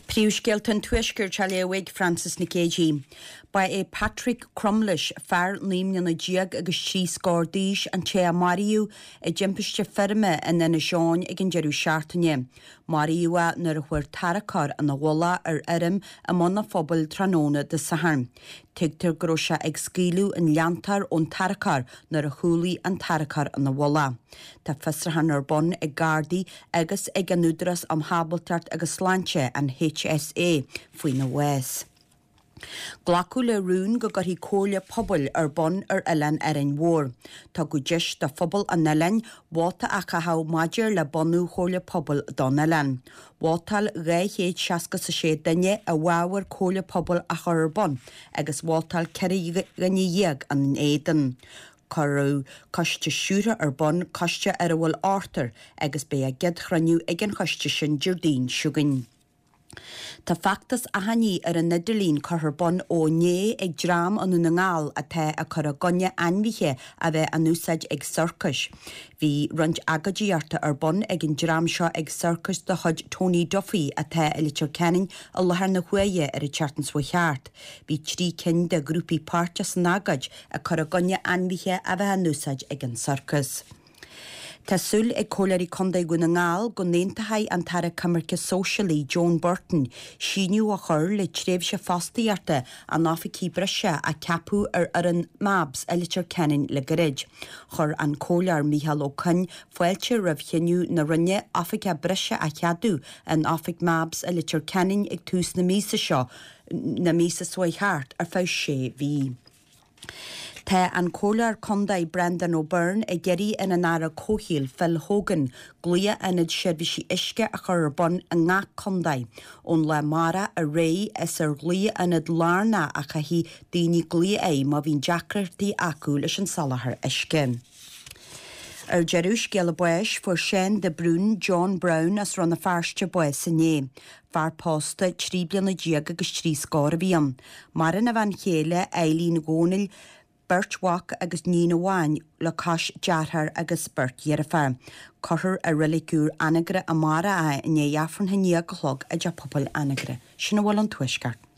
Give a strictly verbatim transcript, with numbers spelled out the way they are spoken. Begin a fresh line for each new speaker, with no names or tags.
Príúsgelton tuisgur Charlie Francis Nikéji. Ba é Patrick Crumlish fear líimne na diag agus trí scórdíis an té a Mariú i jimpiste firme in na Seán ag an jeú seaartaine. Mariúa nar a chuir tarachar an na walla ar irim a mna phobal tróna de Saharn. Tigtar grosa ag scílú an leantar ón tarachar nar a chúlaí an tarachar an na walla. Tá fistrahan ar bon ag gardaí agus ag an údras am habaltart agus sláinte an H S A faoi na Wes. Glacu le rún go gur hí cóla pobl ar bon ar Ellen ar an mhór. Tá go deis de phobal an Ellen, bháta a chathá maidir le bonú cóla pobl don Ellen. Bhátal réhéad seasca sa sé daine a bháhar cóla pobl a chur ar bon, agus bhátal ceir ganníag an éan. Carú coiste siúra ar bon coiste ar bhfuil átar agus bé a ged chraniú ag an coiste sin Jardín Siúgain. Tá factas a haní ar an Nidirlín chuthar bon ó né ag drám an na ngáil a the a chur a gonne anmhíthe a bheith an úsáid ag circus. Bhí runt agadíarta ar bon ag an drám seo ag circus de chuid Tony Duffy a the i litir kenning a lethar na huaie ar i teartan sa cheart. Bhí trí cin de grúpi páirte san agad a chur a gonne anmhíthe a bheith an úsáid ag an circus. Tásúil ag cólarí condaí go na ngáil go néontathaí an tara Camarcha Socialí Joan Burton síniú a chur le tréimh se fastaíarta an áfací brise a ceapú ar ar an mabs a litir cenin le garid. Chur an cólar Mícheál Ó Cinn foiilte rah chinniú na rinne áfacha brise a cheadú an áfac mabs a litir cenin ag tús na mísa seo na mísa suaithart ar fá sé bhí. Tá an cólar condaí Brendan O'Byrne ag geirí in an ára cóhíal Phil Hogan glia inid seirbhísí isce a chur bon a ngach condaí ón le mara a ré is ar glia inid lárna a chahí daoine glia é má bhín deacrartaí acu leis an salahar isce. Ar Jerúis Gela Buis for Shane de Brún John Brown as ran na farste buis sa né. Far posta trí bliana diag agus trí scór bhíam. Mar in a bhain chéile Eileen Gónil Bert Wack agus Nina Wáin le cais dearthar agus Bert Dhearafar. Cothar a rilicúr anagre a mara a in é jaafran haní a glog a de pobl anagre. Sinna bhfuil an tuisgart.